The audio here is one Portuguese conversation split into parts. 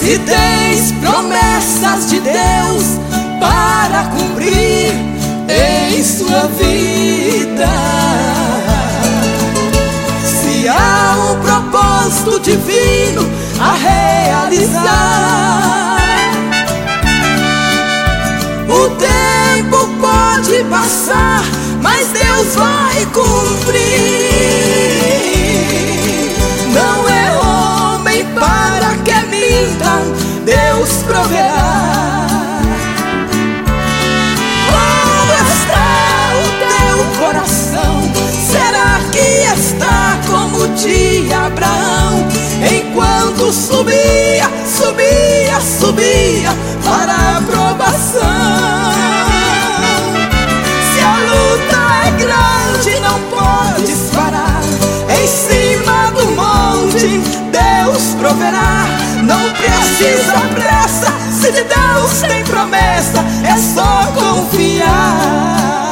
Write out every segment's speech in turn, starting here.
Se tens promessas de Deus para cumprir em sua vida, se há um propósito divino a realizar, o tempo pode passar, mas Deus vai cumprir. Não é homem para que minta, Deus proverá. Como está o teu coração? Será que está como de Abraão, enquanto subia, subia, subia para a aprovação? Se a luta é grande, não podes parar. Em cima do monte, Deus proverá. Não precisa pressa, se de Deus tem promessa, é só confiar.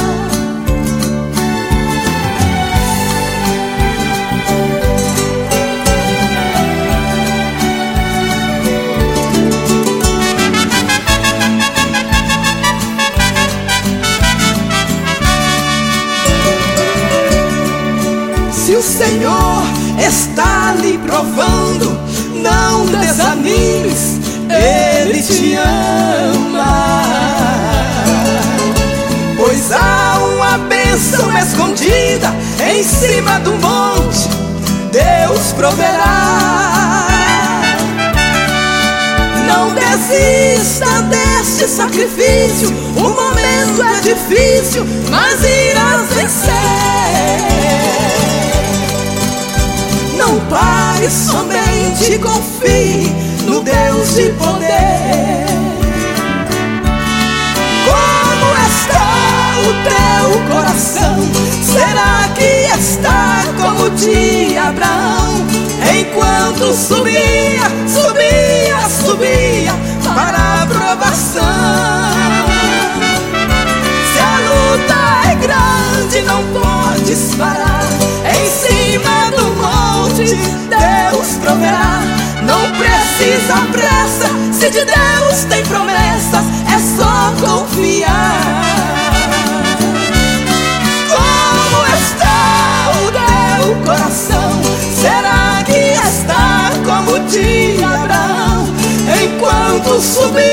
Se o Senhor está lhe provando, não desanimes, Ele te ama. Pois há uma bênção escondida em cima do monte, Deus proverá. Não desista deste sacrifício, o momento é difícil, mas irás vencer. Não pare, somente confie no Deus de poder. Como está o teu coração? Será que está como de Abraão, enquanto subia, subia, subia para a aprovação? Se a luta é grande, não podes parar. Em cima do monte, Deus proverá. Não precisa pressa, se de Deus tem promessas, é só confiar. Como está o teu coração? Será que está como de Abraão, enquanto subia,